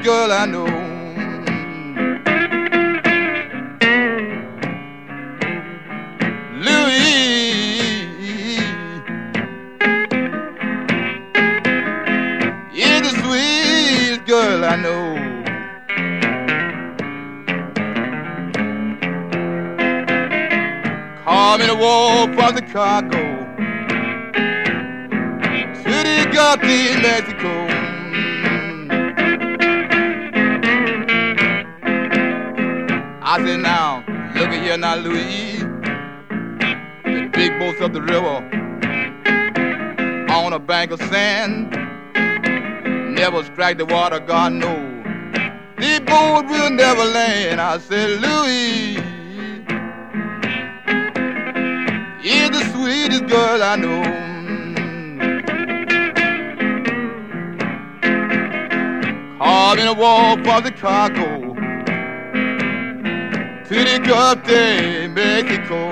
sweetest girl I know. Louise, you're the sweetest girl I know. Call me to walk from Chicago to the Gulf of Mexico. I said, now, look at here now, Louise. The big boats up the river on a bank of sand never strike the water, God knows. The boat will never land. I said, Louise, you're the sweetest girl I know. Call me to walk from Chicago to the Gulf of Mexico.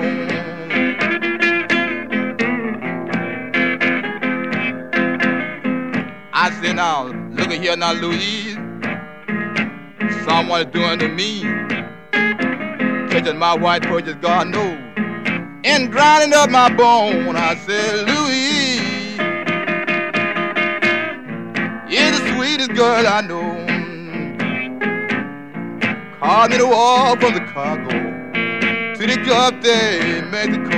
I said, now, look at here now, Louise. Someone is doing to me, touching my white purchase, God knows, and grinding up my bone. I said, Louise, you're the sweetest girl I know. Call me to walk from Chicago to the Gulf of Mexico.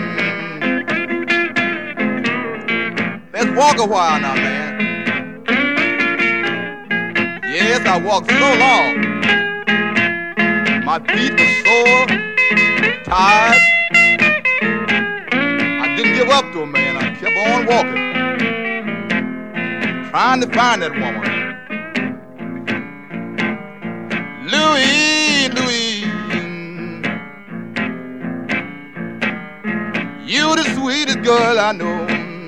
Let's walk a while now, man. Yes, I walked so long. My feet were sore, tired. I didn't give up though, man. I kept on walking, trying to find that woman. Louise, Louise, you the sweetest girl I know.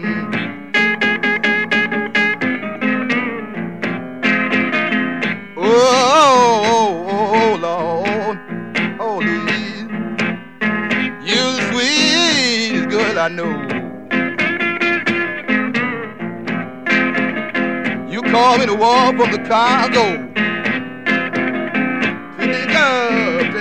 Oh, Lord, oh, Louise, you the sweetest girl I know. You call me to walk from Chicago to the Gulf